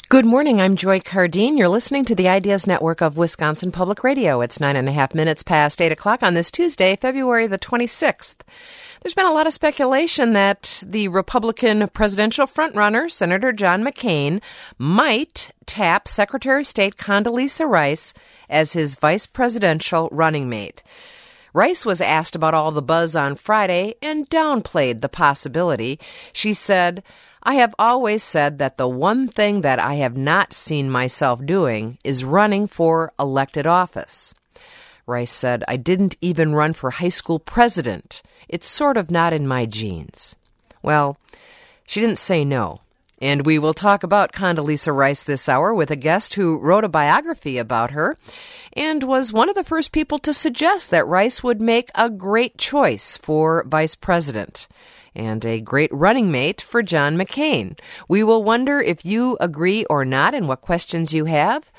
Good morning. I'm Joy Cardine. You're listening to the Ideas Network of Wisconsin Public Radio. It's 9.5 minutes past 8 o'clock on this Tuesday, February the 26th. There's been a lot of speculation that the Republican presidential frontrunner, Senator John McCain, might tap Secretary of State Condoleezza Rice as his vice presidential running mate. Rice was asked about all the buzz on Friday and downplayed the possibility. She said, "I have always said that the one thing that I have not seen myself doing is running for elected office." Rice said, "I didn't even run for high school president. It's sort of not in my genes." Well, she didn't say no. And we will talk about Condoleezza Rice this hour with a guest who wrote a biography about her and was one of the first people to suggest that Rice would make a great choice for vice president and a great running mate for John McCain. We will wonder if you agree or not and what questions you have.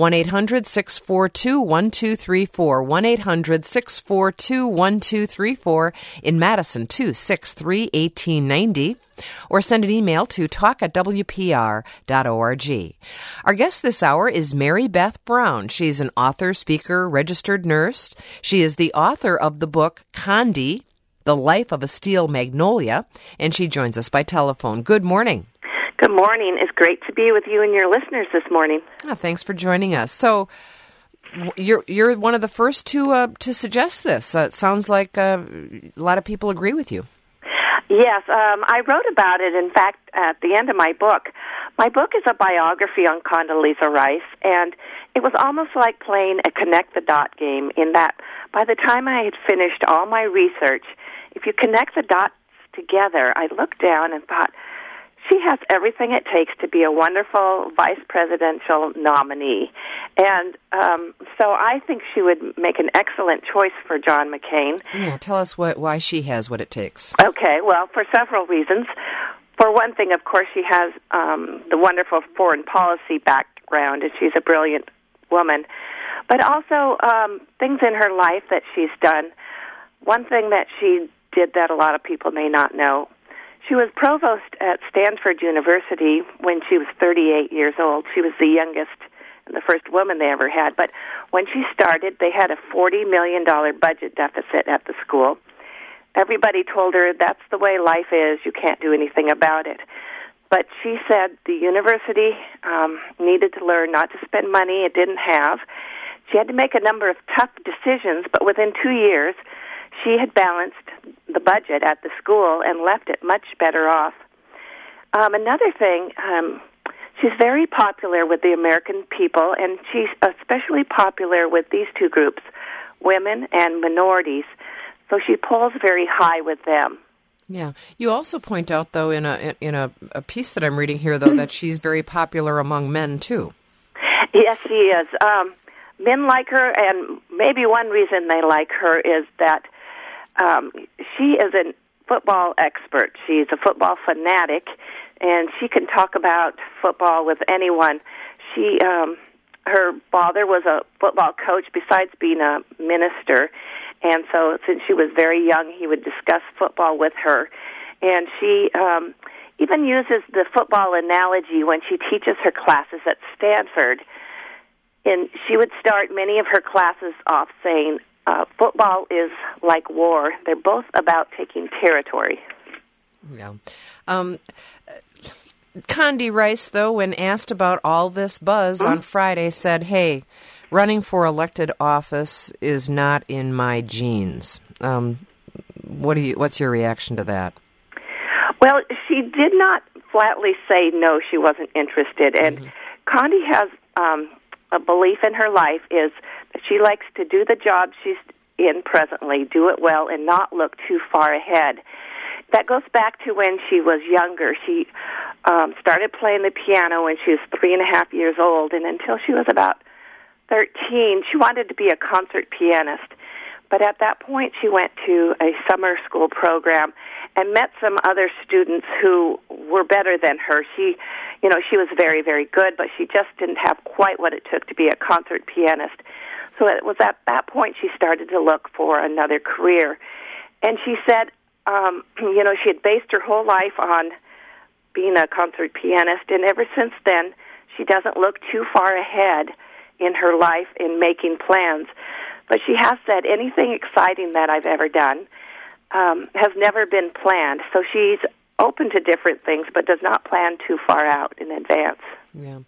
1-800-642-1234, 1-800-642-1234, in Madison, 263-1890, or send an email to talk@wpr.org. Our guest this hour is Mary Beth Brown. She's an author, speaker, registered nurse. She is the author of the book Condi, The Life of a Steel Magnolia, and she joins us by telephone. Good morning. Good morning. It's great to be with you and your listeners this morning. Oh, thanks for joining us. So, you're one of the first to suggest this. It sounds like a lot of people agree with you. Yes, I wrote about it, in fact, at the end of my book. My book is a biography on Condoleezza Rice, and it was almost like playing a connect-the-dot game in that by the time I had finished all my research, if you connect the dots together, I looked down and thought, she has everything it takes to be a wonderful vice presidential nominee. And so I think she would make an excellent choice for John McCain. Yeah, tell us why she has what it takes. Okay, well, for several reasons. For one thing, of course, she has the wonderful foreign policy background, and she's a brilliant woman. But also things in her life that she's done. One thing that she did that a lot of people may not know, she was provost at Stanford University when she was 38 years old. She was the youngest and the first woman they ever had. But when she started, they had a $40 million budget deficit at the school. Everybody told her that's the way life is. You can't do anything about it. But she said the university needed to learn not to spend money it didn't have. She had to make a number of tough decisions, but within 2 years, she had balanced the budget at the school and left it much better off. Another thing, she's very popular with the American people, and she's especially popular with these two groups, women and minorities. So she polls very high with them. Yeah. You also point out, though, in a piece that I'm reading here, though, that she's very popular among men, too. Yes, she is. Men like her, and maybe one reason they like her is that she is a football expert. She's a football fanatic, and she can talk about football with anyone. Her father was a football coach besides being a minister, and so since she was very young, he would discuss football with her. And she even uses the football analogy when she teaches her classes at Stanford. And she would start many of her classes off saying, football is like war. They're both about taking territory. Yeah. Condi Rice, though, when asked about all this buzz on Friday, said, "Hey, running for elected office is not in my genes." What's your reaction to that? Well, she did not flatly say no, she wasn't interested. And Condi has a belief in her life is that she likes to do the job she's in presently, do it well, and not look too far ahead. That goes back to when she was younger. She started playing the piano when she was 3.5 years old, and until she was about 13, she wanted to be a concert pianist. But at that point, she went to a summer school program and met some other students who were better than her. She was very, very good, but she just didn't have quite what it took to be a concert pianist. So it was at that point she started to look for another career. And she said, she had based her whole life on being a concert pianist, and ever since then, she doesn't look too far ahead in her life in making plans. But she has said anything exciting that I've ever done has never been planned. So she's open to different things, but does not plan too far out in advance. Yeah.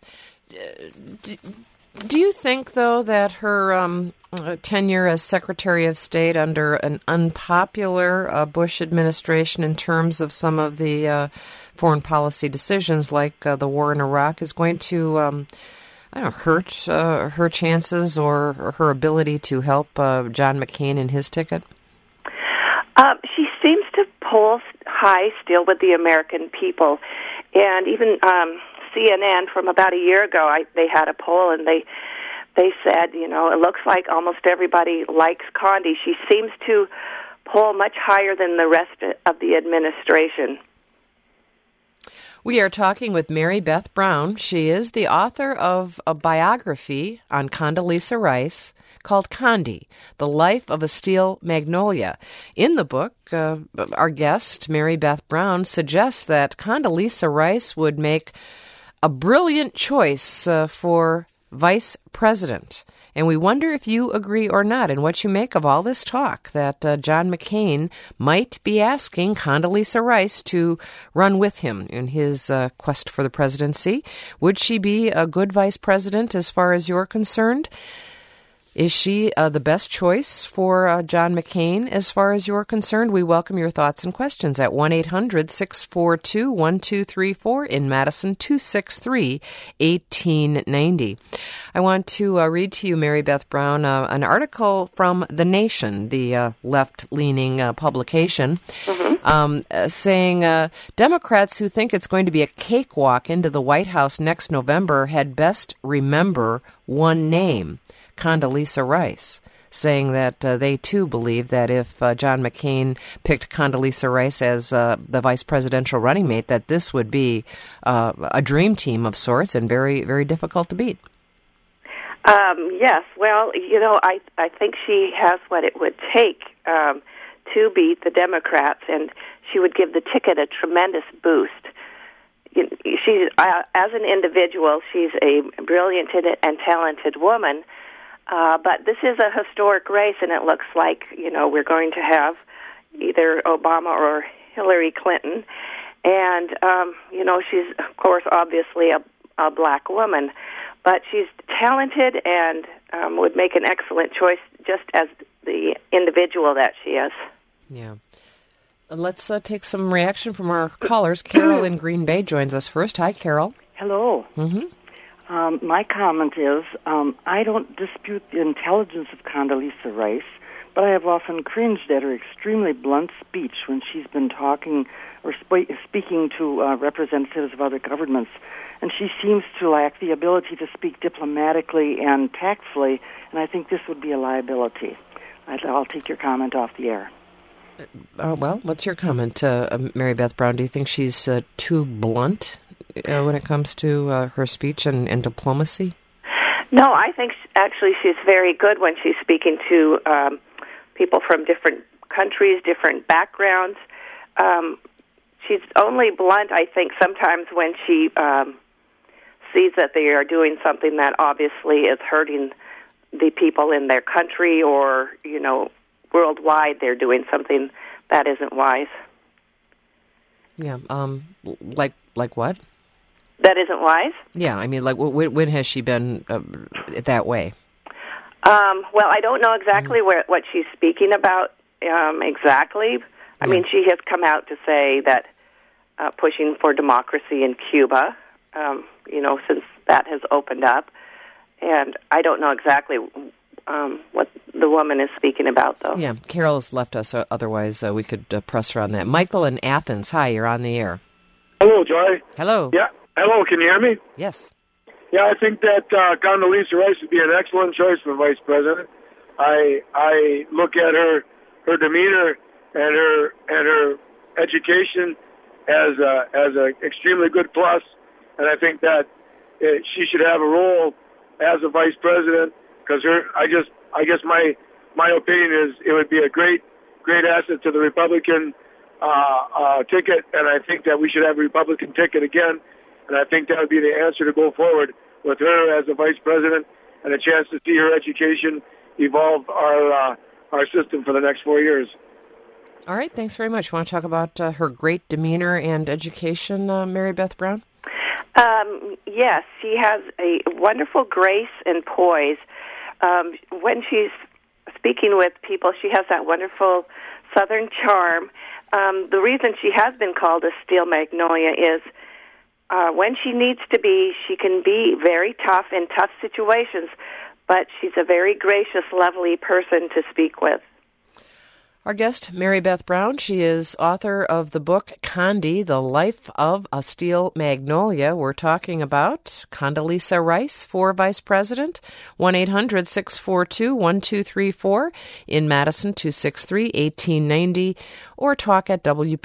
Do you think, though, that her tenure as Secretary of State under an unpopular Bush administration in terms of some of the foreign policy decisions like the war in Iraq is going to hurt her chances or her ability to help John McCain in his ticket? She seems to poll high still with the American people. And even CNN from about a year ago, they had a poll, and they said, it looks like almost everybody likes Condi. She seems to poll much higher than the rest of the administration. We are talking with Mary Beth Brown. She is the author of a biography on Condoleezza Rice called Condi, The Life of a Steel Magnolia. In the book, our guest, Mary Beth Brown, suggests that Condoleezza Rice would make a brilliant choice for vice president. And we wonder if you agree or not, and what you make of all this talk that John McCain might be asking Condoleezza Rice to run with him in his quest for the presidency. Would she be a good vice president as far as you're concerned? Is she the best choice for John McCain as far as you're concerned? We welcome your thoughts and questions at 1-800-642-1234, in Madison, 263-1890. I want to read to you, Mary Beth Brown, an article from The Nation, the left-leaning publication, saying Democrats who think it's going to be a cakewalk into the White House next November had best remember one name: Condoleezza Rice, saying that they too believe that if John McCain picked Condoleezza Rice as the vice presidential running mate, that this would be a dream team of sorts and very, very difficult to beat. Yes, well, I think she has what it would take to beat the Democrats, and she would give the ticket a tremendous boost. She's as an individual, she's a brilliant and talented woman. But this is a historic race, and it looks like, we're going to have either Obama or Hillary Clinton. And, she's, of course, obviously a black woman. But she's talented and would make an excellent choice just as the individual that she is. Yeah. Let's take some reaction from our callers. Carol in Green Bay joins us first. Hi, Carol. Hello. Mm-hmm. My comment is, I don't dispute the intelligence of Condoleezza Rice, but I have often cringed at her extremely blunt speech when she's been talking or speaking to representatives of other governments. And she seems to lack the ability to speak diplomatically and tactfully, and I think this would be a liability. I'll take your comment off the air. Well, what's your comment, Mary Beth Brown? Do you think she's too blunt when it comes to her speech and diplomacy? No, I think actually she's very good when she's speaking to people from different countries, different backgrounds. She's only blunt, I think, sometimes when she sees that they are doing something that obviously is hurting the people in their country, or, worldwide they're doing something that isn't wise. Yeah, like what? That isn't wise? Yeah, I mean, like, when has she been that way? Well, I don't know exactly what she's speaking about exactly. I mean, she has come out to say that pushing for democracy in Cuba, since that has opened up. And I don't know exactly what the woman is speaking about, though. Yeah, Carol has left us. Otherwise, we could press her on that. Michael in Athens, hi, you're on the air. Hello, Joy. Hello. Yeah. Hello, can you hear me? Yes. Yeah, I think that Condoleezza Rice would be an excellent choice for vice president. I look at her demeanor and her education as a extremely good plus, and I think that she should have a role as a vice president, because I guess my opinion is it would be a great asset to the Republican ticket, and I think that we should have a Republican ticket again. And I think that would be the answer to go forward with her as the vice president and a chance to see her education evolve our system for the next 4 years. All right, thanks very much. You want to talk about her great demeanor and education, Mary Beth Brown? Yes, she has a wonderful grace and poise. When she's speaking with people, she has that wonderful Southern charm. The reason she has been called a steel magnolia is when she needs to be, she can be very tough in tough situations, but she's a very gracious, lovely person to speak with. Our guest, Mary Beth Brown, she is author of the book Condi, The Life of a Steel Magnolia. We're talking about Condoleezza Rice for Vice President, 1-800-642-1234, in Madison, 263-1890, or talk at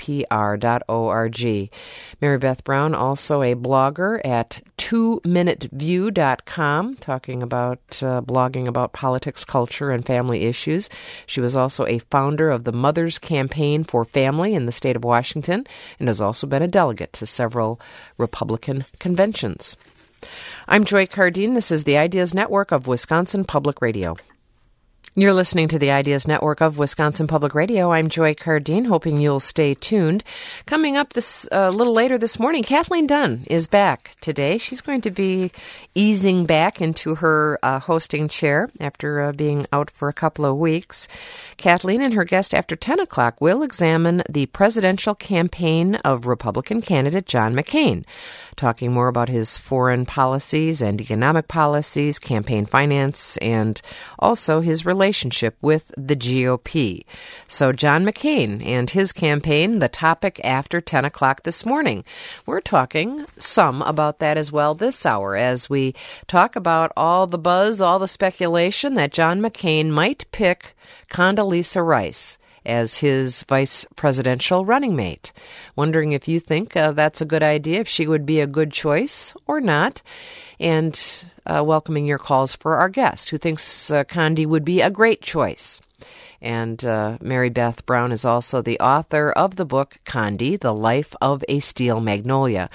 WPR.org. Mary Beth Brown, also a blogger at 2minuteview.com, talking about blogging about politics, culture, and family issues. She was also a founder of the Mothers Campaign for Family in the state of Washington and has also been a delegate to several Republican conventions. I'm Joy Cardine. This is the Ideas Network of Wisconsin Public Radio. You're listening to the Ideas Network of Wisconsin Public Radio. I'm Joy Cardine, hoping you'll stay tuned. Coming up this a little later this morning, Kathleen Dunn is back today. She's going to be easing back into her hosting chair after being out for a couple of weeks. Kathleen and her guest after 10 o'clock will examine the presidential campaign of Republican candidate John McCain, talking more about his foreign policies and economic policies, campaign finance, and also his relationship with the GOP. So John McCain and his campaign, the topic after 10 o'clock this morning. We're talking some about that as well this hour as we talk about all the buzz, all the speculation that John McCain might pick Condoleezza Rice as his vice presidential running mate. Wondering if you think that's a good idea, if she would be a good choice or not. And welcoming your calls for our guest, who thinks Condi would be a great choice. And Mary Beth Brown is also the author of the book Condi, The Life of a Steel Magnolia.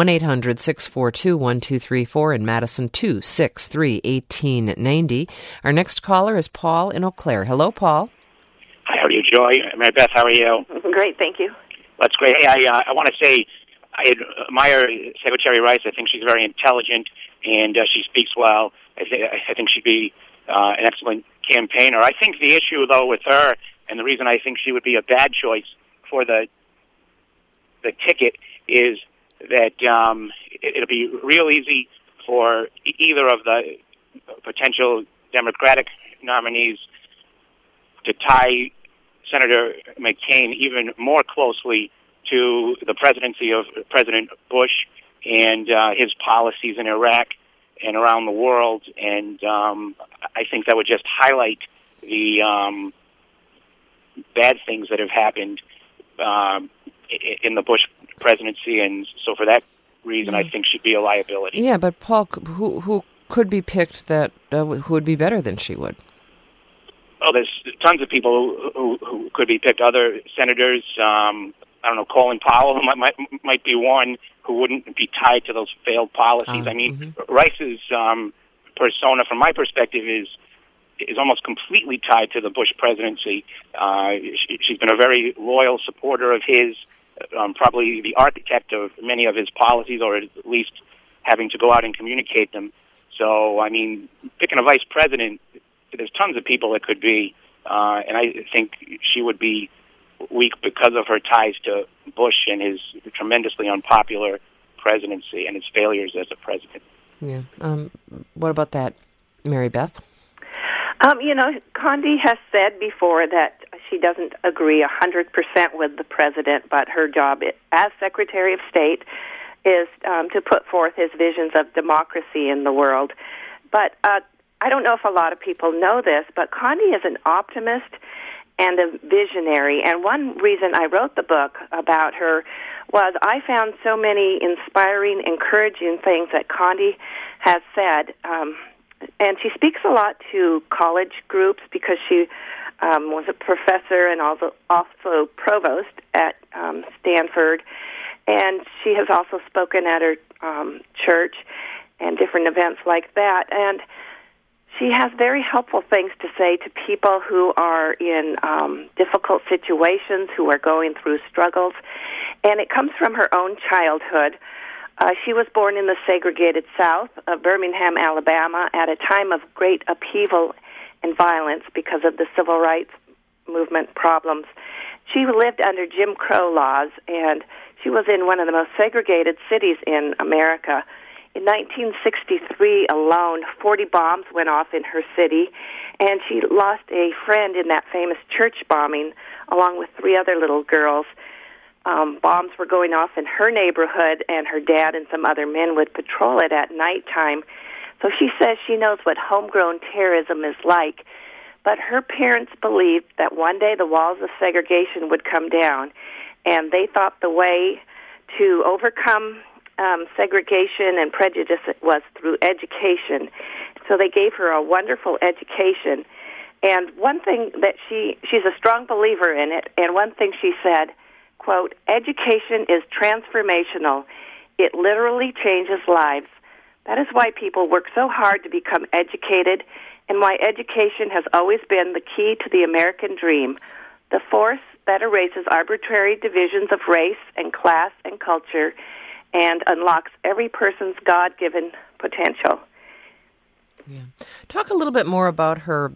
1-800-642-1234 in Madison, 263-1890. Our next caller is Paul in Eau Claire. Hello, Paul. Hi, how are you, Joy? Mary Beth, how are you? Great, thank you. That's great. Hey, I want to say I admire Secretary Rice. I think she's very intelligent, and she speaks well. I think she'd be an excellent campaigner. I think the issue, though, with her, and the reason I think she would be a bad choice for the ticket, is that it'll be real easy for either of the potential Democratic nominees to tie Senator McCain even more closely to the presidency of President Bush and his policies in Iraq and around the world. And I think that would just highlight the bad things that have happened in the Bush presidency. And so for that reason, I think she'd be a liability. Yeah, but Paul, who could be picked that who would be better than she would? Oh, there's tons of people who could be picked. Other senators, I don't know, Colin Powell might be one who wouldn't be tied to those failed policies. I mean, Rice's persona, from my perspective, is almost completely tied to the Bush presidency. She's been a very loyal supporter of his, probably the architect of many of his policies, or at least having to go out and communicate them. So, I mean, picking a vice president, there's tons of people that could be, and I think she would be weak because of her ties to Bush and his tremendously unpopular presidency and his failures as a president. Yeah. What about that, Mary Beth? Condi has said before that she doesn't agree 100% with the president, but her job as Secretary of State is to put forth his visions of democracy in the world. But I don't know if a lot of people know this, but Condi is an optimist and a visionary. And one reason I wrote the book about her was I found so many inspiring, encouraging things that Condi has said. And she speaks a lot to college groups because she was a professor and also provost at Stanford. And she has also spoken at her church and different events like that. And she has very helpful things to say to people who are in difficult situations, who are going through struggles. And it comes from her own childhood. She was born in the segregated South of Birmingham, Alabama, at a time of great upheaval and violence because of the civil rights movement problems. She lived under Jim Crow laws, and she was in one of the most segregated cities in America. In 1963 alone, 40 bombs went off in her city, and she lost a friend in that famous church bombing, along with 3 other little girls. Bombs were going off in her neighborhood, and her dad and some other men would patrol it at nighttime. So she says she knows what homegrown terrorism is like, but her parents believed that one day the walls of segregation would come down, and they thought the way to overcome segregation and prejudice was through education. So they gave her a wonderful education. And one thing that she's a strong believer in it, and one thing she said, quote, "Education is transformational. It literally changes lives. That is why people work so hard to become educated, and why education has always been the key to the American dream, the force that erases arbitrary divisions of race and class and culture and unlocks every person's God-given potential." Yeah. Talk a little bit more about her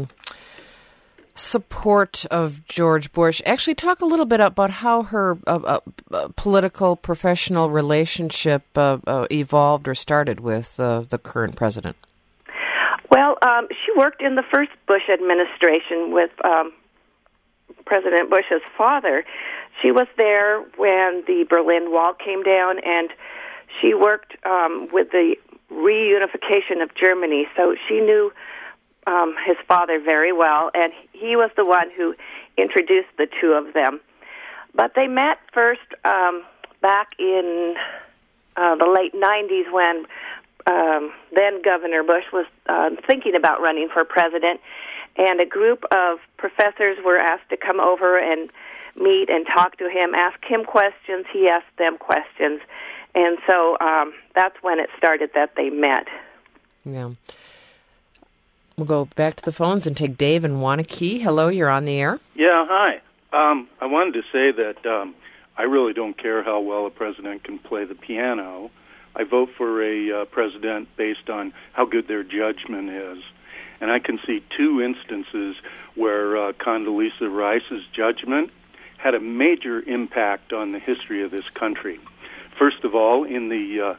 support of George Bush. Actually, talk a little bit about how her political, professional relationship evolved or started with the current president. Well, she worked in the first Bush administration with President Bush's father. She was there when the Berlin Wall came down, and she worked with the reunification of Germany. So she knew his father very well, and he was the one who introduced the two of them. But they met first back in the late 90s when then Governor Bush was thinking about running for president, and a group of professors were asked to come over and meet and talk to him, ask him questions, he asked them questions. And so that's when it started that they met. Yeah. We'll go back to the phones and take Dave in Wanakee. Hello, you're on the air. Yeah, hi. I wanted to say that I really don't care how well a president can play the piano. I vote for a president based on how good their judgment is. And I can see 2 instances where Condoleezza Rice's judgment had a major impact on the history of this country. First of all, in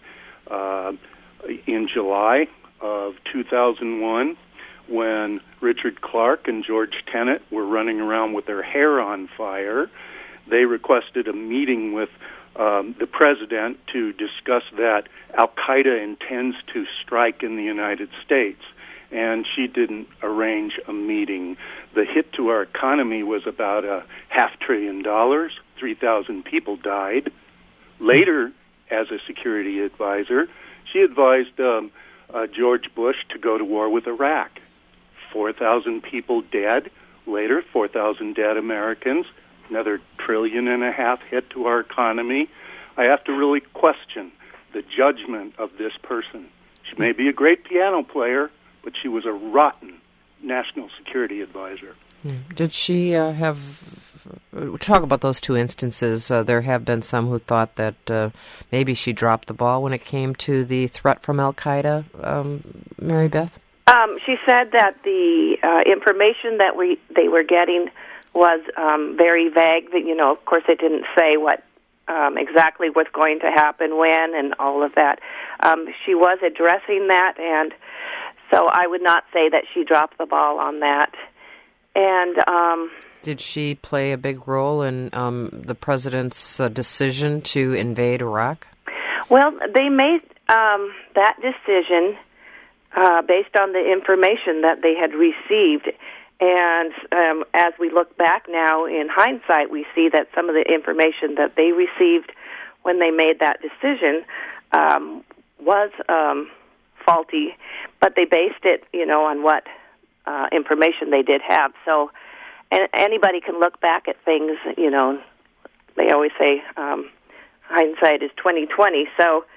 July of 2001, when Richard Clark and George Tenet were running around with their hair on fire, they requested a meeting with the president to discuss that Al-Qaeda intends to strike in the United States. And she didn't arrange a meeting. The hit to our economy was about $500 billion. 3,000 people died. Later, as a security advisor, she advised George Bush to go to war with Iraq. 4,000 people dead. Later, 4,000 dead Americans. Another $1.5 trillion hit to our economy. I have to really question the judgment of this person. She may be a great piano player, but she was a rotten national security advisor. Did she talk about those 2 instances? There have been some who thought that maybe she dropped the ball when it came to the threat from Al-Qaeda, Mary Beth? She said that the information that they were getting was very vague. That, of course, it didn't say what exactly what's going to happen when and all of that. She was addressing that, and so I would not say that she dropped the ball on that. And did she play a big role in the president's decision to invade Iraq? Well, they made that decision based on the information that they had received. And as we look back now in hindsight, we see that some of the information that they received when they made that decision was faulty, but they based it, on what information they did have. So anybody can look back at things, they always say hindsight is 20/20. So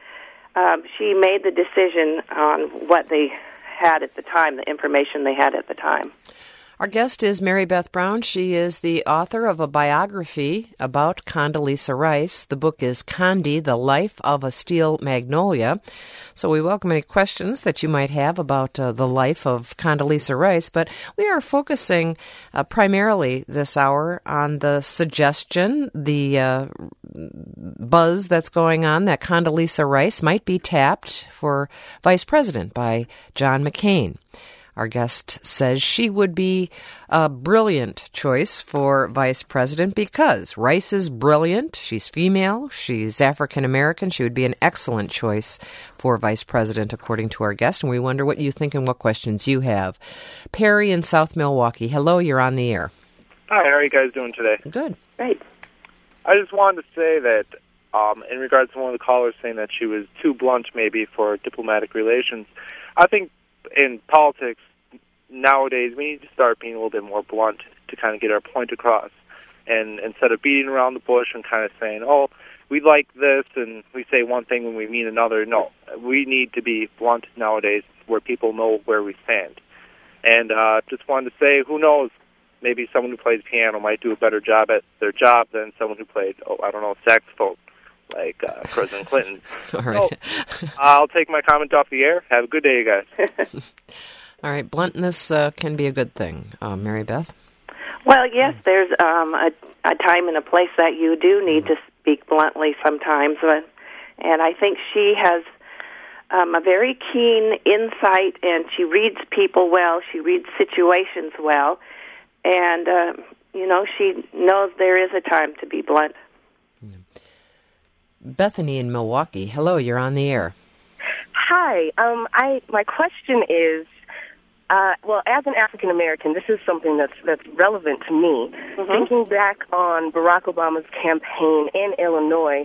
she made the decision on what they had at the time, the information they had at the time. Our guest is Mary Beth Brown. She is the author of a biography about Condoleezza Rice. The book is Condi, The Life of a Steel Magnolia. So we welcome any questions that you might have about the life of Condoleezza Rice, but we are focusing primarily this hour on the suggestion, the buzz that's going on that Condoleezza Rice might be tapped for vice president by John McCain. Our guest says she would be a brilliant choice for vice president because Rice is brilliant. She's female. She's African American. She would be an excellent choice for vice president, according to our guest. And we wonder what you think and what questions you have. Perry in South Milwaukee. Hello, you're on the air. Hi, how are you guys doing today? Good. Great. I just wanted to say that in regards to one of the callers saying that she was too blunt maybe for diplomatic relations, I think in politics nowadays we need to start being a little bit more blunt to kind of get our point across, and instead of beating around the bush and kind of saying, oh, we like this and we say one thing when we mean another. No, we need to be blunt nowadays where people know where we stand. And just wanted to say, who knows, maybe someone who plays piano might do a better job at their job than someone who played, saxophone, like President Clinton. All right. So, I'll take my comment off the air. Have a good day, you guys. All right. Bluntness can be a good thing. Mary Beth? Well, yes, there's a time and a place that you do need to speak bluntly sometimes. And I think she has a very keen insight, and she reads people well. She reads situations well. And, she knows there is a time to be blunt. Bethany in Milwaukee. Hello, you're on the air. Hi. My question is, as an African American, this is something that's relevant to me. Mm-hmm. Thinking back on Barack Obama's campaign in Illinois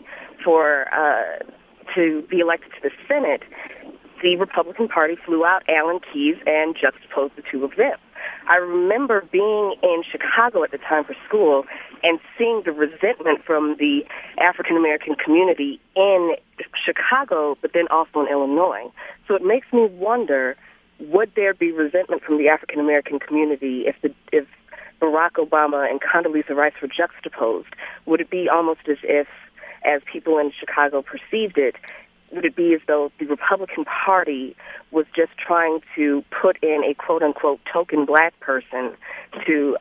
to be elected to the Senate, the Republican Party flew out Alan Keyes and juxtaposed the two of them. I remember being in Chicago at the time for school and seeing the resentment from the African American community in Chicago, but then also in Illinois. So it makes me wonder, would there be resentment from the African American community if Barack Obama and Condoleezza Rice were juxtaposed? Would it be almost as people in Chicago perceived it, would it be as though the Republican Party was just trying to put in a quote-unquote token black person to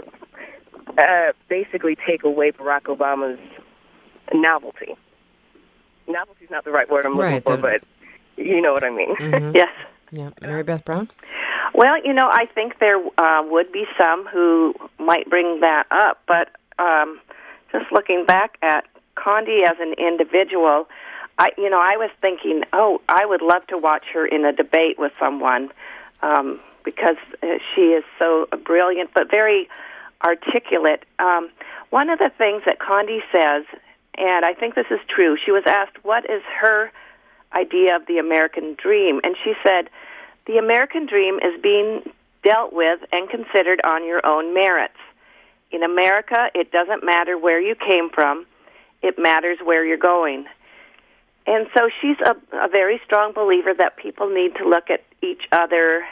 basically take away Barack Obama's novelty? Novelty's not the right word I'm looking for, but you know what I mean. Mm-hmm. Yes. Yeah. Mary Beth Brown? Well, I think there would be some who might bring that up, but just looking back at Condi as an individual, I was thinking, I would love to watch her in a debate with someone because she is so brilliant but very articulate. One of the things that Condi says, and I think this is true, she was asked what is her idea of the American dream, and she said, the American dream is being dealt with and considered on your own merits. In America, it doesn't matter where you came from, it matters where you're going. And so she's a very strong believer that people need to look at each other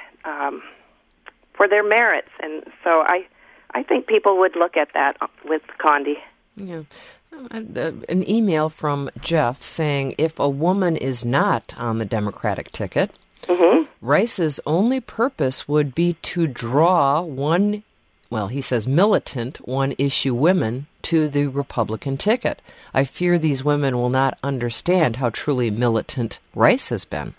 for their merits. And so I think people would look at that with Condi. Yeah. An email from Jeff saying if a woman is not on the Democratic ticket, mm-hmm. Rice's only purpose would be to draw militant one-issue women to the Republican ticket. I fear these women will not understand how truly militant Rice has been.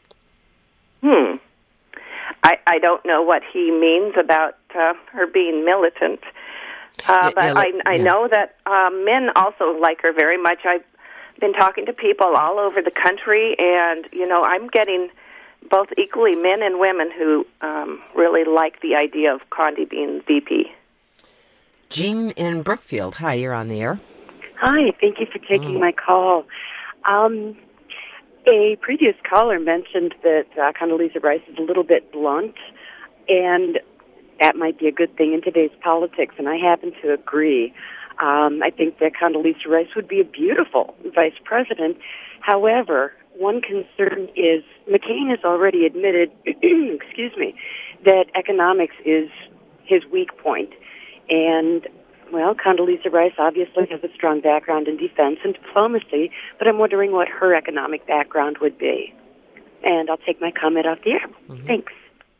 I don't know what he means about her being militant, but I know that men also like her very much. I've been talking to people all over the country, and, I'm getting both equally men and women who really like the idea of Condi being VP. Jean in Brookfield. Hi, you're on the air. Hi, thank you for taking my call. A previous caller mentioned that Condoleezza Rice is a little bit blunt, and that might be a good thing in today's politics, and I happen to agree. I think that Condoleezza Rice would be a beautiful vice president. However, one concern is McCain has already admitted, excuse me, that economics is his weak point. And, well, Condoleezza Rice obviously has a strong background in defense and diplomacy, but I'm wondering what her economic background would be. And I'll take my comment off the air. Mm-hmm. Thanks.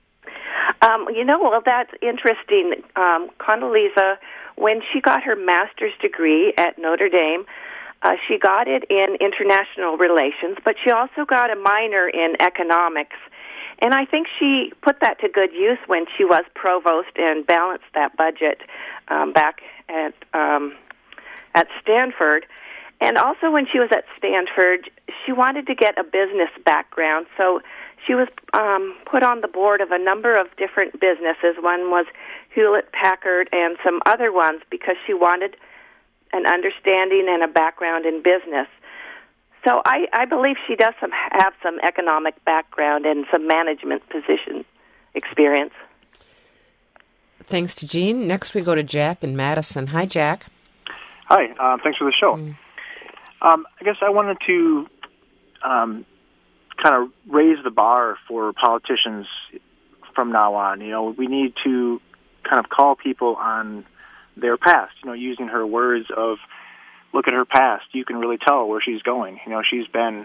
Well, that's interesting. Condoleezza, when she got her master's degree at Notre Dame, she got it in international relations, but she also got a minor in economics. And I think she put that to good use when she was provost and balanced that budget back at Stanford. And also when she was at Stanford, she wanted to get a business background, so she was put on the board of a number of different businesses. One was Hewlett-Packard and some other ones because she wanted an understanding and a background in business. So I believe she does have some economic background and some management position experience. Thanks to Jean. Next we go to Jack in Madison. Hi, Jack. Hi. Thanks for the show. I guess I wanted to kind of raise the bar for politicians from now on. We need to kind of call people on their past, using her words of, look at her past. You can really tell where she's going. She's been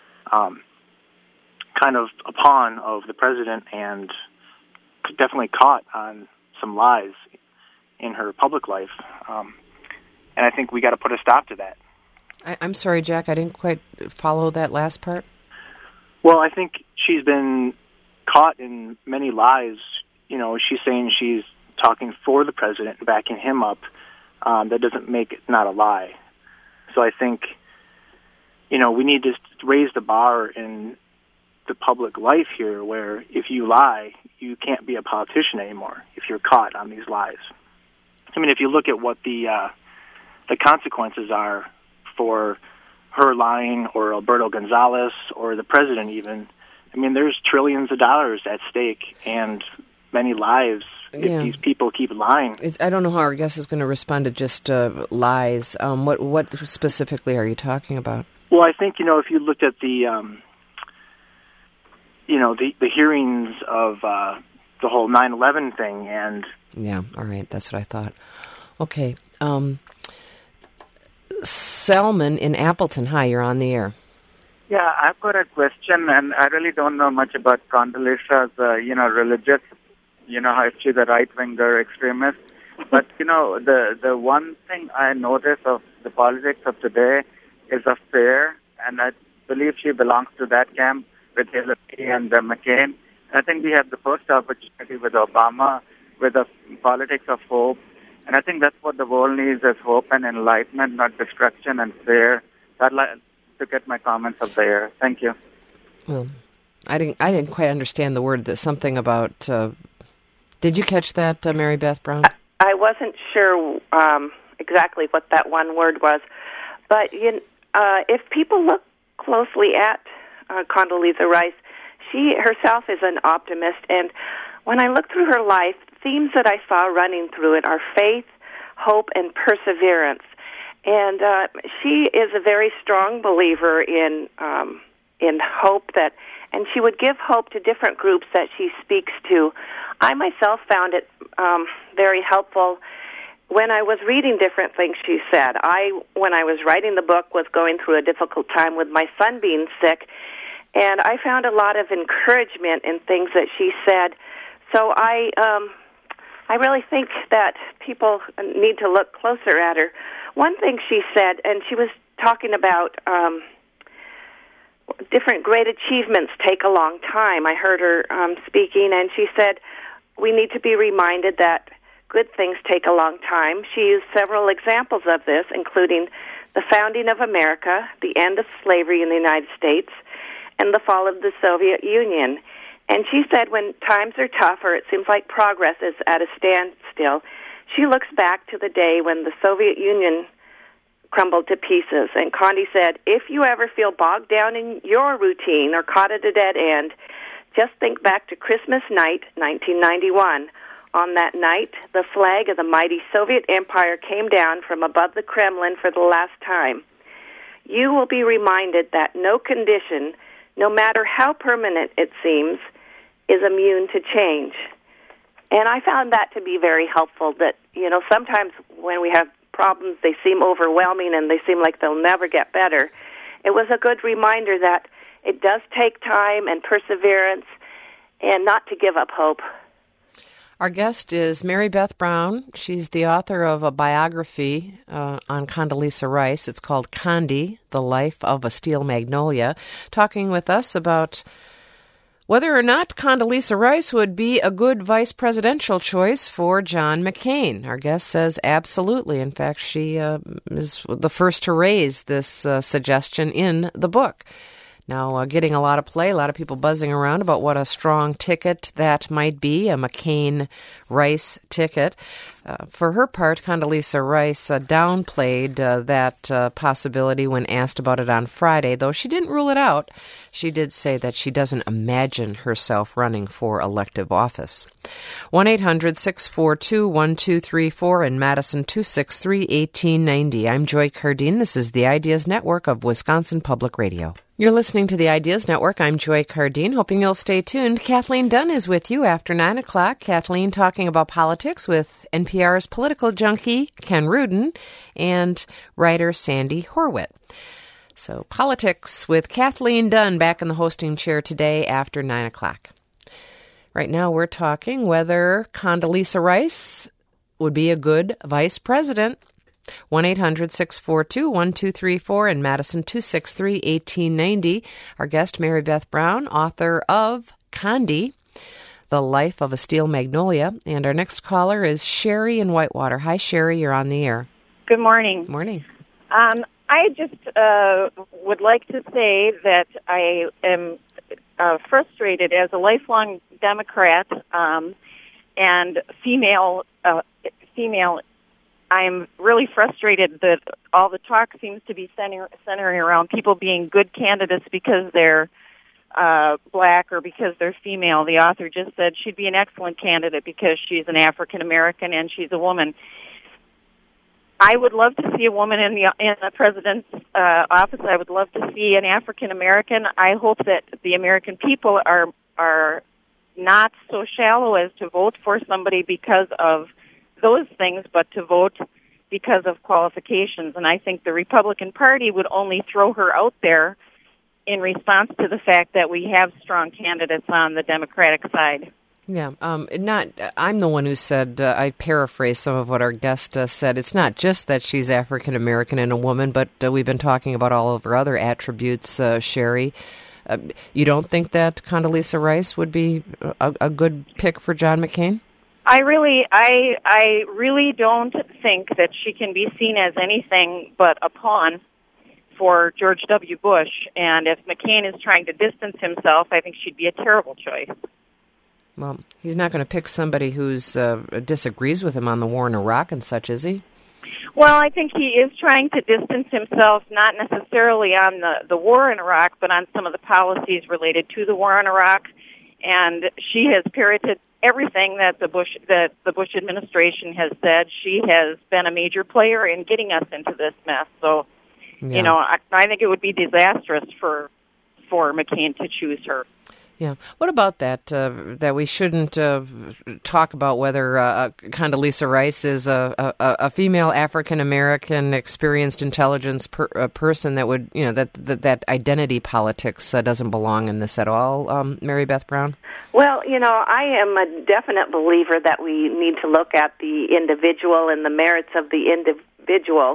kind of a pawn of the president and definitely caught on some lies in her public life. And I think we got to put a stop to that. I'm sorry, Jack, I didn't quite follow that last part. Well, I think she's been caught in many lies. She's saying she's talking for the president and backing him up. That doesn't make it not a lie. So I think, we need to raise the bar in the public life here where if you lie, you can't be a politician anymore if you're caught on these lies. I mean, if you look at what the consequences are for her lying or Alberto Gonzalez or the president even, I mean, there's trillions of dollars at stake and many lives if these people keep lying. I don't know how our guest is going to respond to just lies. What specifically are you talking about? Well, I think, if you looked at the hearings of the whole 9/11 thing and... Yeah, all right, that's what I thought. Okay, Selman in Appleton. Hi, you're on the air. Yeah, I've got a question, and I really don't know much about Condoleezza's, religious, if she's a right-winger extremist. But, the one thing I notice of the politics of today is a fear, and I believe she belongs to that camp with Hillary and McCain. I think we have the first opportunity with Obama, with the politics of hope. And I think that's what the world needs is hope and enlightenment, not destruction and fear. So I'd like to get my comments up there. Thank you. Well, I didn't quite understand the word. Something about. Did you catch that, Mary Beth Brown? I wasn't sure exactly what that one word was, but if people look closely at Condoleezza Rice, she herself is an optimist, and when I look through her life, themes that I saw running through it are faith, hope, and perseverance. And she is a very strong believer in hope and she would give hope to different groups that she speaks to. I myself found it very helpful when I was reading different things she said. When I was writing the book, was going through a difficult time with my son being sick, and I found a lot of encouragement in things that she said. So I really think that people need to look closer at her. One thing she said, and she was talking about different great achievements take a long time. I heard her speaking, and she said we need to be reminded that good things take a long time. She used several examples of this, including the founding of America, the end of slavery in the United States, and the fall of the Soviet Union. And she said when times are tough or it seems like progress is at a standstill, she looks back to the day when the Soviet Union crumbled to pieces. And Condi said, if you ever feel bogged down in your routine or caught at a dead end, just think back to Christmas night, 1991. On that night, the flag of the mighty Soviet Empire came down from above the Kremlin for the last time. you will be reminded that no condition, no matter how permanent it seems, is immune to change. And I found that to be very helpful, that, sometimes when we have problems, they seem overwhelming and they seem like they'll never get better. It was a good reminder that it does take time and perseverance and not to give up hope. Our guest is Mary Beth Brown. She's the author of a biography on Condoleezza Rice. It's called Condi, The Life of a Steel Magnolia, talking with us about whether or not Condoleezza Rice would be a good vice presidential choice for John McCain. Our guest says absolutely. In fact, she is the first to raise this suggestion in the book. Now, getting a lot of play, a lot of people buzzing around about what a strong ticket that might be, a McCain-Rice ticket. For her part, Condoleezza Rice downplayed that possibility when asked about it on Friday, though she didn't rule it out. She did say that she doesn't imagine herself running for elective office. 1-800-642-1234 in Madison, 263-1890. I'm Joy Cardine. This is the Ideas Network of Wisconsin Public Radio. You're listening to the Ideas Network. I'm Joy Cardine, hoping you'll stay tuned. Kathleen Dunn is with you after 9 o'clock. Kathleen talking about politics with NPR's political junkie, Ken Rudin, and writer Sandy Horwit. So, politics with Kathleen Dunn back in the hosting chair today after 9 o'clock. Right now we're talking whether Condoleezza Rice would be a good vice president. 1-800-642-1234 in Madison, 263-1890. Our guest, Mary Beth Brown, author of Condi, The Life of a Steel Magnolia. And our next caller is Sherry in Whitewater. Hi, Sherry. You're on the air. Good morning. Morning. I just would like to say that I am frustrated as a lifelong Democrat and female. I'm really frustrated that all the talk seems to be centering around people being good candidates because they're black or because they're female. The author just said she'd be an excellent candidate because she's an African American and she's a woman. I would love to see a woman in the president's office. I would love to see an African American. I hope that the American people are not so shallow as to vote for somebody because of those things, but to vote because of qualifications. And I think the Republican Party would only throw her out there in response to the fact that we have strong candidates on the Democratic side. Yeah, I'm the one who said, I paraphrase some of what our guest said. It's not just that she's African American and a woman, but we've been talking about all of her other attributes, Sherry. You don't think that Condoleezza Rice would be a good pick for John McCain? I really don't think that she can be seen as anything but a pawn for George W. Bush. And if McCain is trying to distance himself, I think she'd be a terrible choice. Well, he's not going to pick somebody who's disagrees with him on the war in Iraq and such, is he? Well, I think he is trying to distance himself, not necessarily on the war in Iraq, but on some of the policies related to the war in Iraq. And she has parroted everything that the Bush administration has said. She has been a major player in getting us into this mess. So, yeah. I think it would be disastrous for McCain to choose her. Yeah. What about that, that we shouldn't talk about whether Condoleezza Rice is a female African-American experienced intelligence person that would, that identity politics doesn't belong in this at all, Mary Beth Brown? Well, I am a definite believer that we need to look at the individual and the merits of the individual.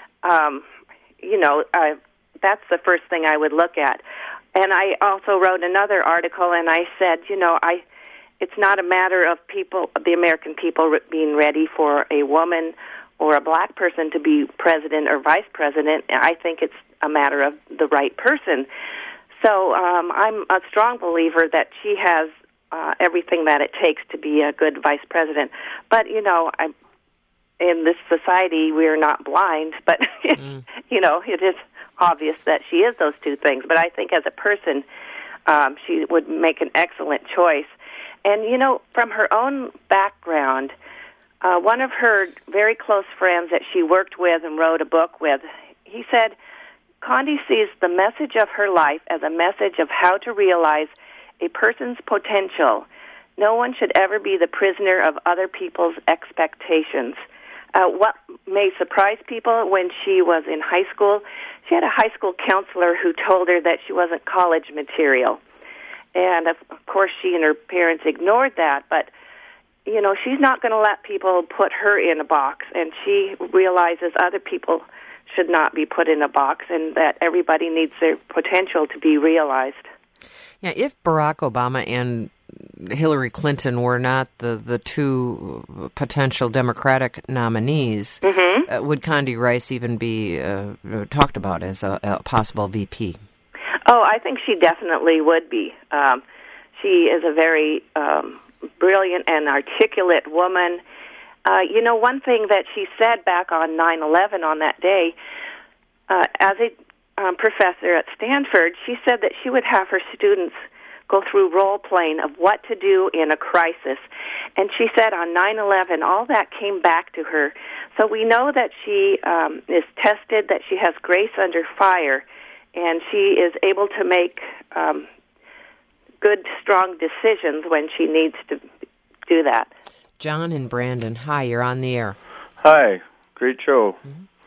That's the first thing I would look at. And I also wrote another article, and I said, it's not a matter of the American people being ready for a woman or a black person to be president or vice president. I think it's a matter of the right person. So I'm a strong believer that she has everything that it takes to be a good vice president. But, in this society, we're not blind, but, it is obvious that she is those two things. But I think as a person, she would make an excellent choice. And, from her own background, one of her very close friends that she worked with and wrote a book with, he said, Condi sees the message of her life as a message of how to realize a person's potential. No one should ever be the prisoner of other people's expectations. What may surprise people, when she was in high school, she had a high school counselor who told her that she wasn't college material. And, of course, she and her parents ignored that. But, you know, she's not going to let people put her in a box. And she realizes other people should not be put in a box, and that everybody needs their potential to be realized. Yeah, if Barack Obama and Hillary Clinton were not the two potential Democratic nominees, would Condi Rice even be talked about as a possible VP? Oh, I think she definitely would be. She is a very brilliant and articulate woman. You know, one thing that she said back on 9/11 on that day, as a professor at Stanford, she said that she would have her students go through role-playing of what to do in a crisis. And she said on 9/11, all that came back to her. So we know that she is tested, that she has grace under fire, and she is able to make good, strong decisions when she needs to do that. John and Brandon, hi, you're on the air. Hi, great show.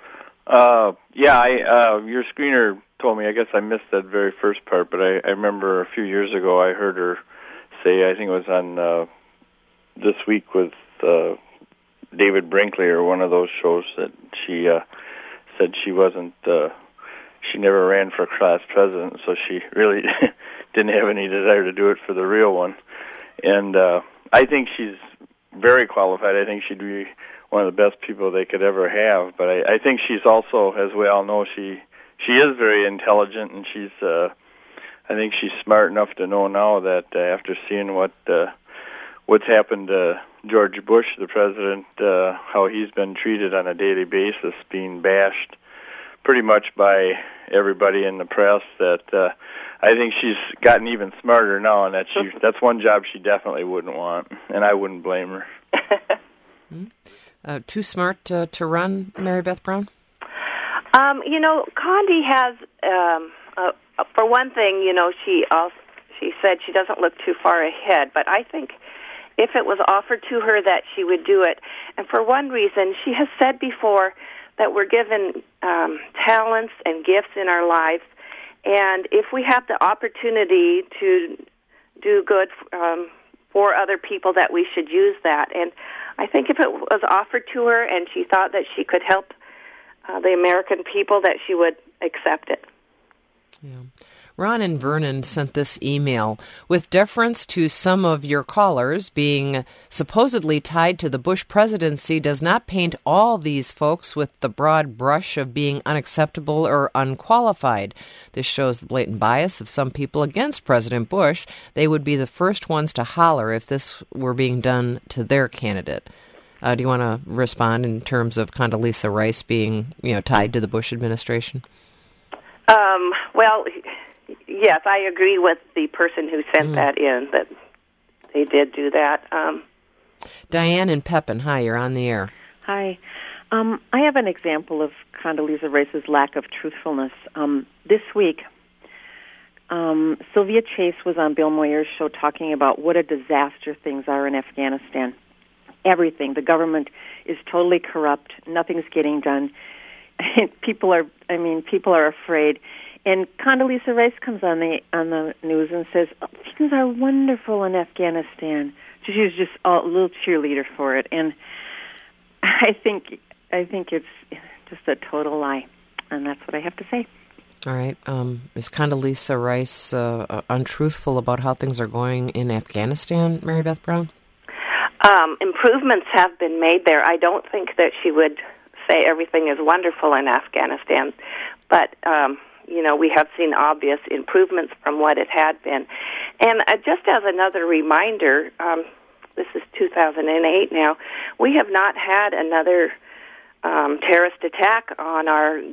Your screener told me, I guess I missed that very first part, but I remember a few years ago I heard her say, I think it was on This Week with David Brinkley or one of those shows, that she said she wasn't, she never ran for class president, so she really didn't have any desire to do it for the real one. And I think she's very qualified. I think she'd be one of the best people they could ever have. But I think she's also, as we all know, she is very intelligent, and she's I think she's smart enough to know now that after seeing what's happened to George Bush, the president, how he's been treated on a daily basis, being bashed pretty much by everybody in the press, that I think she's gotten even smarter now, and that's one job she definitely wouldn't want, and I wouldn't blame her. Too smart to run, Mary Beth Brown? You know, Condi has, for one thing, you know, she said she doesn't look too far ahead, but I think if it was offered to her that she would do it. And for one reason, she has said before that we're given talents and gifts in our lives, and if we have the opportunity to do good for other people, that we should use that. And I think if it was offered to her and she thought that she could help the American people, that she would accept it. Yeah. Ron and Vernon sent this email. With deference to some of your callers, being supposedly tied to the Bush presidency does not paint all these folks with the broad brush of being unacceptable or unqualified. This shows the blatant bias of some people against President Bush. They would be the first ones to holler if this were being done to their candidate. Do you want to respond in terms of Condoleezza Rice being, tied to the Bush administration? Well, yes, I agree with the person who sent that in, that they did do that. Diane and Pepin, hi, you're on the air. Hi. I have an example of Condoleezza Rice's lack of truthfulness. This week, Sylvia Chase was on Bill Moyer's show talking about what a disaster things are in Afghanistan. Everything. The government is totally corrupt. Nothing's getting done. People are afraid. And Condoleezza Rice comes on the news and says, things are wonderful in Afghanistan. She was just a little cheerleader for it. And I think it's just a total lie. And that's what I have to say. All right. Is Condoleezza Rice untruthful about how things are going in Afghanistan, Mary Beth Brown? Improvements have been made there. I don't think that she would say everything is wonderful in Afghanistan, but we have seen obvious improvements from what it had been. And just as another reminder, this is 2008 now, we have not had another terrorist attack on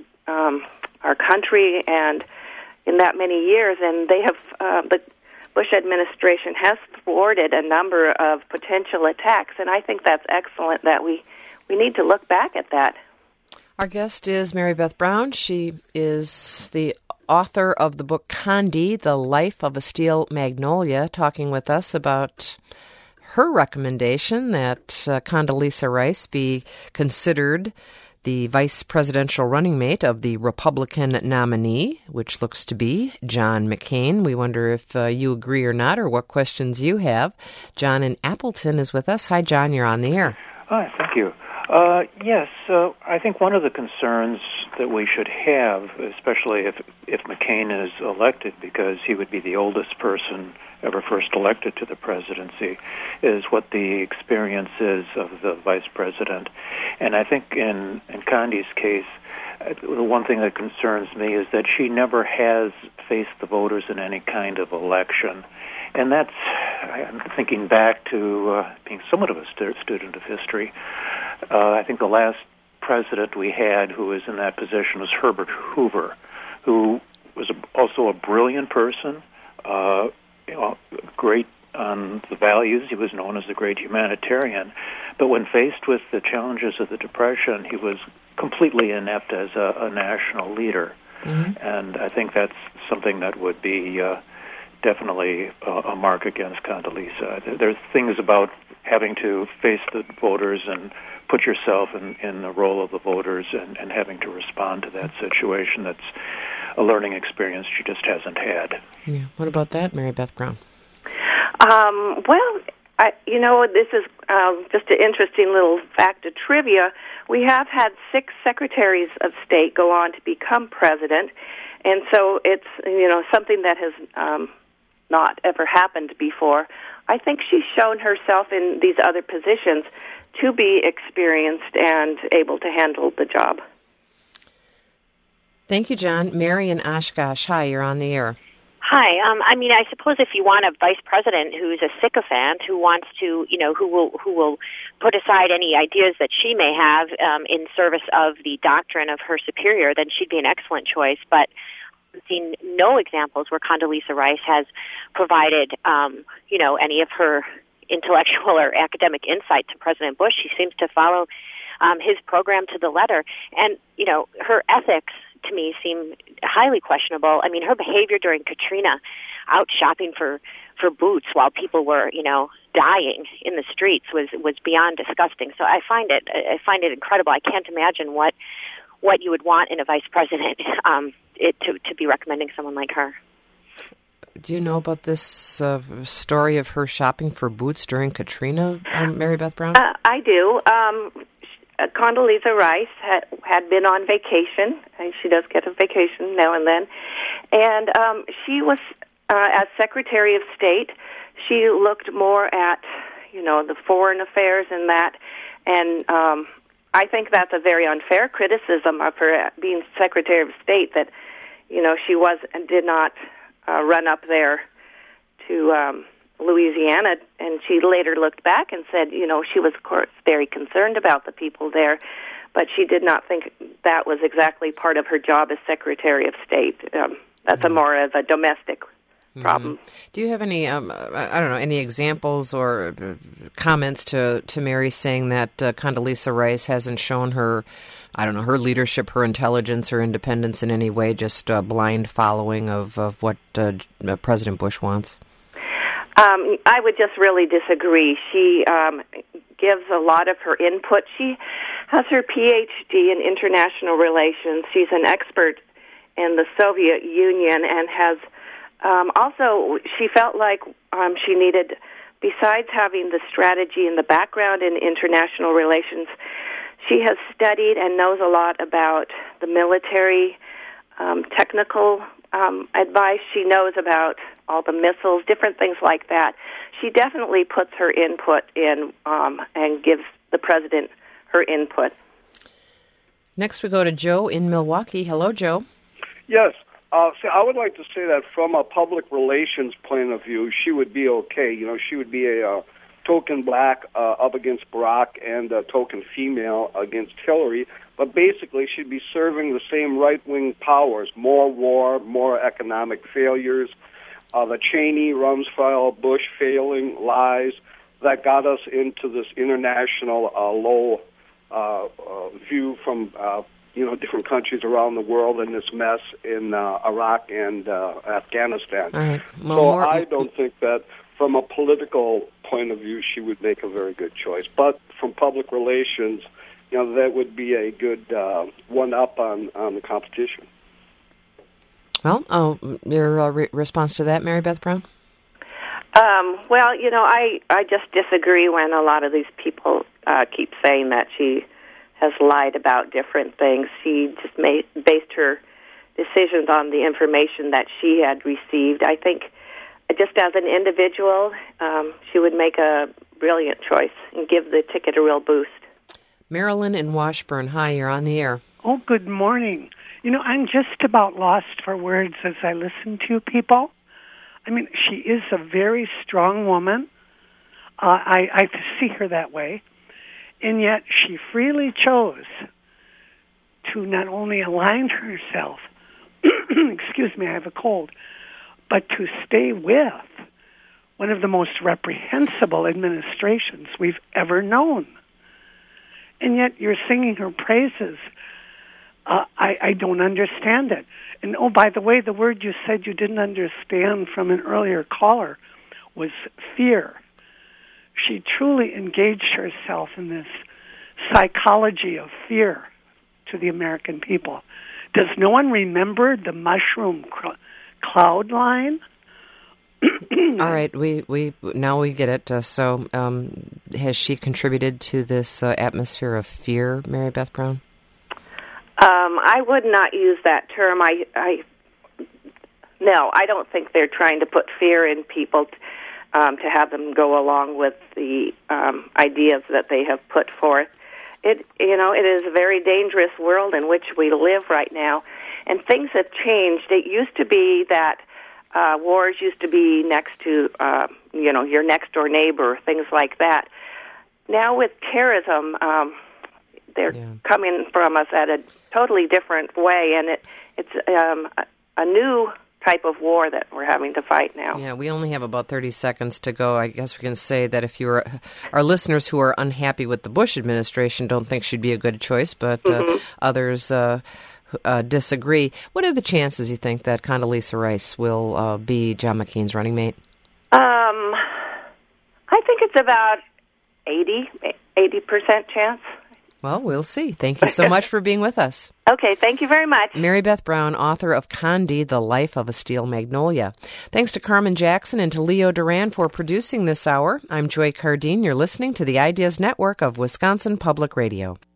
our country and in that many years, and they have the Bush administration has thwarted a number of potential attacks, and I think that's excellent that we need to look back at that. Our guest is Mary Beth Brown. She is the author of the book Condi, The Life of a Steel Magnolia, talking with us about her recommendation that Condoleezza Rice be considered the vice presidential running mate of the Republican nominee, which looks to be John McCain. We wonder if you agree or not, or what questions you have. John in Appleton is with us. Hi, John. You're on the air. Hi, thank you. Yes, I think one of the concerns that we should have, especially if McCain is elected, because he would be the oldest person ever first elected to the presidency, is what the experience is of the vice president. And I think in Condi's case, the one thing that concerns me is that she never has faced the voters in any kind of election. And I'm thinking back to being somewhat of a student of history. I think the last president we had who was in that position was Herbert Hoover, who was also a brilliant person, great on the values. He was known as the great humanitarian. But when faced with the challenges of the Depression, he was completely inept as a national leader. Mm-hmm. And I think that's something that would be definitely a mark against Condoleezza. There's things about having to face the voters and put yourself in the role of the voters and having to respond to that situation that's a learning experience she just hasn't had. Yeah. What about that, Mary Beth Brown? This is just an interesting little fact of trivia. We have had 6 secretaries of state go on to become president, and so it's something that has not ever happened before. I think she's shown herself in these other positions to be experienced and able to handle the job. Thank you, John. Mary in Oshkosh. Hi, you're on the air. Hi. I suppose if you want a vice president who's a sycophant, who wants to, who will put aside any ideas that she may have in service of the doctrine of her superior, then she'd be an excellent choice. But I've seen no examples where Condoleezza Rice has provided, any of her intellectual or academic insight to President Bush. She seems to follow his program to the letter. And, her ethics, to me, seem highly questionable. I mean, her behavior during Katrina, out shopping for boots while people were, dying in the streets was beyond disgusting. So I find it incredible. I can't imagine what you would want in a vice president to be recommending someone like her. Do you know about this story of her shopping for boots during Katrina, Mary Beth Brown? I do. Condoleezza Rice had been on vacation, and she does get a vacation now and then, and she was, as Secretary of State, she looked more at, the foreign affairs and that, and I think that's a very unfair criticism of her being Secretary of State, that, she was and did not run up there to Louisiana, and she later looked back and said, she was, of course, very concerned about the people there, but she did not think that was exactly part of her job as Secretary of State. That's more of a domestic problem. Mm-hmm. Do you have any, any examples or comments to Mary saying that Condoleezza Rice hasn't shown her, her leadership, her intelligence, her independence in any way, just blind following of what President Bush wants? I would just really disagree. She gives a lot of her input. She has her Ph.D. in international relations. She's an expert in the Soviet Union and has also, she felt like she needed, besides having the strategy and the background in international relations, she has studied and knows a lot about the military, technical advice. She knows about all the missiles, different things like that. She definitely puts her input in and gives the president her input. Next we go to Joe in Milwaukee. Hello, Joe. Yes. I would like to say that from a public relations point of view, she would be okay. She would be a token black up against Barack and a token female against Hillary. But basically, she'd be serving the same right-wing powers, more war, more economic failures, the Cheney, Rumsfeld, Bush failing, lies that got us into this international low view from different countries around the world in this mess in Iraq and Afghanistan. All right. Well, So I don't think that from a political point of view she would make a very good choice. But from public relations, that would be a good one-up on the competition. Well, your response to that, Mary Beth Brown? Well, I just disagree when a lot of these people keep saying that she has lied about different things. She just based her decisions on the information that she had received. I think just as an individual, she would make a brilliant choice and give the ticket a real boost. Marilyn in Washburn, hi, you're on the air. Oh, good morning. I'm just about lost for words as I listen to people. I mean, she is a very strong woman. I see her that way. And yet she freely chose to not only align herself, excuse me, I have a cold, but to stay with one of the most reprehensible administrations we've ever known. And yet you're singing her praises. I don't understand it. And, oh, by the way, the word you said you didn't understand from an earlier caller was fear. She truly engaged herself in this psychology of fear to the American people. Does no one remember the mushroom cloud line? All right, we now we get it. So has she contributed to this atmosphere of fear, Mary Beth Brown? I would not use that term. No, I don't think they're trying to put fear in people to have them go along with the ideas that they have put forth. It is a very dangerous world in which we live right now, and things have changed. It used to be that wars used to be next to, your next door neighbor, things like that. Now with terrorism, they're coming from us at a totally different way, and it's a new type of war that we're having to fight now. Yeah, we only have about 30 seconds to go. I guess we can say that if you're our listeners who are unhappy with the Bush administration don't think she'd be a good choice, but others disagree. What are the chances, you think, that Condoleezza Rice will be John McCain's running mate? I think it's about 80% chance. Well, we'll see. Thank you so much for being with us. Okay, thank you very much. Mary Beth Brown, author of Condi, The Life of a Steel Magnolia. Thanks to Carmen Jackson and to Leo Duran for producing this hour. I'm Joy Cardine. You're listening to the Ideas Network of Wisconsin Public Radio.